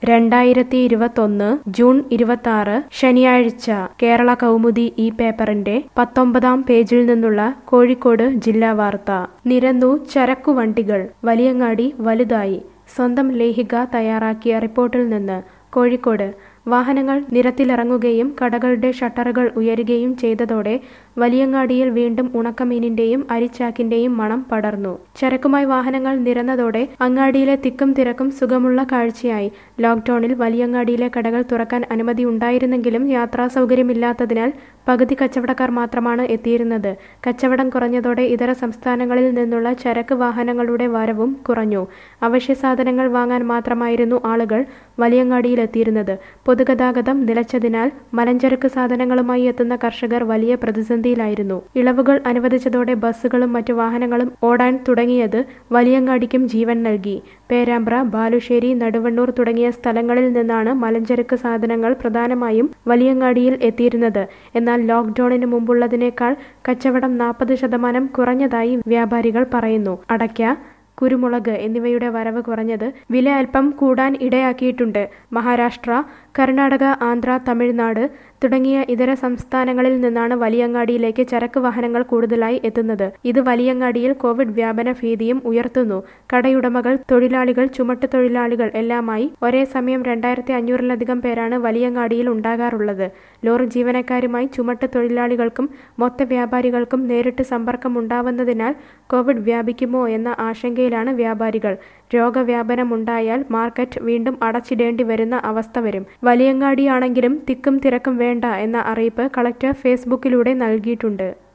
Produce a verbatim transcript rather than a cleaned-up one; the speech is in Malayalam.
രണ്ടായിരത്തി ഇരുപത്തൊന്ന് ജൂൺ ഇരുപത്താറ് ശനിയാഴ്ച കേരള കൗമുദി ഈ പേപ്പറിന്റെ പത്തൊമ്പതാം പേജിൽ നിന്നുള്ള കോഴിക്കോട് ജില്ലാ വാർത്ത. നിരന്നു ചരക്കുവണ്ടികൾ, വലിയങ്ങാടി വലുതായി. സ്വന്തം ലേഖിക തയ്യാറാക്കിയ റിപ്പോർട്ടിൽ നിന്ന്. കോഴിക്കോട് വാഹനങ്ങൾ നിരത്തിലിറങ്ങുകയും കടകളുടെ ഷട്ടറുകൾ ഉയരുകയും ചെയ്തതോടെ വലിയങ്ങാടിയിൽ വീണ്ടും ഉണക്കമീനിന്റെയും അരിച്ചാക്കിന്റെയും മണം പടർന്നു. ചരക്കുമായി വാഹനങ്ങൾ നിരന്നതോടെ അങ്ങാടിയിലെ തിക്കും തിരക്കും സുഖമുള്ള കാഴ്ചയായി. ലോക്ഡൌണിൽ വലിയങ്ങാടിയിലെ കടകൾ തുറക്കാൻ അനുമതി ഉണ്ടായിരുന്നെങ്കിലും യാത്രാ സൗകര്യമില്ലാത്തതിനാൽ പകുതി കച്ചവടക്കാർ മാത്രമാണ് എത്തിയിരുന്നത്. കച്ചവടം കുറഞ്ഞതോടെ ഇതര സംസ്ഥാനങ്ങളിൽ നിന്നുള്ള ചരക്ക് വാഹനങ്ങളുടെ വരവും കുറഞ്ഞു. അവശ്യ സാധനങ്ങൾ വാങ്ങാൻ മാത്രമായിരുന്നു ആളുകൾ വലിയങ്ങാടിയിലെത്തിയിരുന്നത്. പൊതുഗതാഗതം നിലച്ചതിനാൽ മലഞ്ചരക്ക് സാധനങ്ങളുമായി എത്തുന്ന കർഷകർ വലിയ പ്രതിസന്ധിയിലായിരുന്നു. ഇളവുകൾ അനുവദിച്ചതോടെ ബസ്സുകളും മറ്റു വാഹനങ്ങളും ഓടാൻ തുടങ്ങിയത് വലിയങ്ങാടിക്കും ജീവൻ നൽകി. പേരാമ്പ്ര, ബാലുശ്ശേരി, നടുവണ്ണൂർ തുടങ്ങിയ സ്ഥലങ്ങളിൽ നിന്നാണ് മലഞ്ചരക്ക് സാധനങ്ങൾ പ്രധാനമായും വലിയങ്ങാടിയിൽ എത്തിയിരുന്നത്. എന്നാൽ ലോക്ഡൌണിന് മുമ്പുള്ളതിനേക്കാൾ കച്ചവടം നാൽപ്പത് ശതമാനം കുറഞ്ഞതായി വ്യാപാരികൾ പറയുന്നു. അടയ്ക്ക, കുരുമുളക് എന്നിവയുടെ വരവ് കുറഞ്ഞത് വില അല്പം കൂടാൻ ഇടയാക്കിയിട്ടുണ്ട്. മഹാരാഷ്ട്ര, കർണാടക, ആന്ധ്ര, തമിഴ്നാട് തുടങ്ങിയ ഇതര സംസ്ഥാനങ്ങളിൽ നിന്നാണ് വലിയങ്ങാടിയിലേക്ക് ചരക്ക് വാഹനങ്ങൾ കൂടുതലായി എത്തുന്നത്. ഇത് വലിയങ്ങാടിയിൽ കോവിഡ് വ്യാപന ഭീതിയും ഉയർത്തുന്നു. കടയുടമകൾ, തൊഴിലാളികൾ, ചുമട്ടുതൊഴിലാളികൾ എല്ലാമായി ഒരേ സമയം രണ്ടായിരത്തി അഞ്ഞൂറിലധികം പേരാണ് വലിയങ്ങാടിയിൽ ഉണ്ടാകാറുള്ളത്. ലോറി ജീവനക്കാരുമായി ചുമട്ട് തൊഴിലാളികൾക്കും മൊത്ത വ്യാപാരികൾക്കും നേരിട്ട് സമ്പർക്കമുണ്ടാവുന്നതിനാൽ കോവിഡ് വ്യാപിക്കുമോ എന്ന ആശങ്കയിലാണ് വ്യാപാരികൾ. രോഗവ്യാപനമുണ്ടായാൽ മാർക്കറ്റ് വീണ്ടും അടച്ചിടേണ്ടി വരുന്ന അവസ്ഥ വരും. വലിയങ്ങാടിയാണെങ്കിലും തിക്കും തിരക്കും വേണ്ട എന്ന അറിയിപ്പ് കളക്ടർ ഫേസ്ബുക്കിലൂടെ നൽകിയിട്ടുണ്ട്.